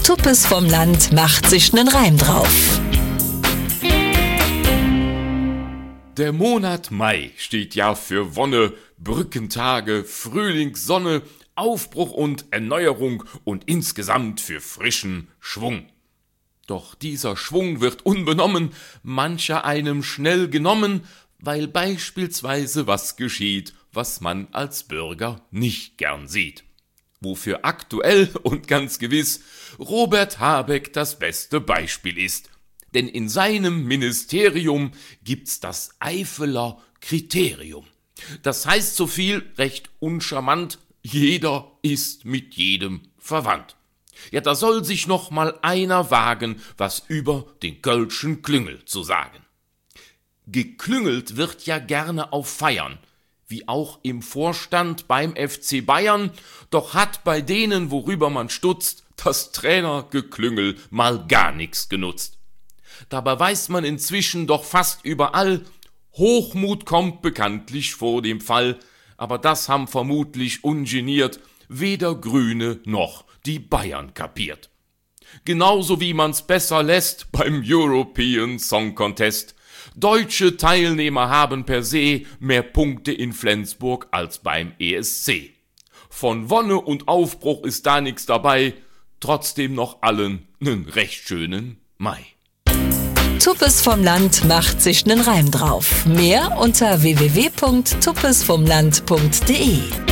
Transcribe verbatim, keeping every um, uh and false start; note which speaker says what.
Speaker 1: Tuppes vom Land macht sich nen Reim drauf.
Speaker 2: Der Monat Mai steht ja für Wonne, Brückentage, Frühlingssonne, Aufbruch und Erneuerung und insgesamt für frischen Schwung. Doch dieser Schwung wird unbenommen mancher einem schnell genommen, weil beispielsweise was geschieht, was man als Bürger nicht gern sieht. Wofür aktuell und ganz gewiss Robert Habeck das beste Beispiel ist. Denn in seinem Ministerium gibt's das Eifeler Kriterium. Das heißt so viel recht uncharmant, jeder ist mit jedem verwandt. Ja, da soll sich noch mal einer wagen, was über den Kölschen Klüngel zu sagen. Geklüngelt wird ja gerne auf Feiern, wie auch im Vorstand beim F C Bayern, doch hat bei denen, worüber man stutzt, das Trainergeklüngel mal gar nichts genutzt. Dabei weiß man inzwischen doch fast überall, Hochmut kommt bekanntlich vor dem Fall, aber das haben vermutlich ungeniert weder Grüne noch die Bayern kapiert. Genauso wie man's besser lässt beim European Song Contest. Deutsche Teilnehmer haben per se mehr Punkte in Flensburg als beim E S C. Von Wonne und Aufbruch ist da nix dabei, trotzdem noch allen nen recht schönen Mai.
Speaker 1: Tuppes vom Land macht sich nen Reim drauf. Mehr unter w w w punkt tuppes vom land punkt de.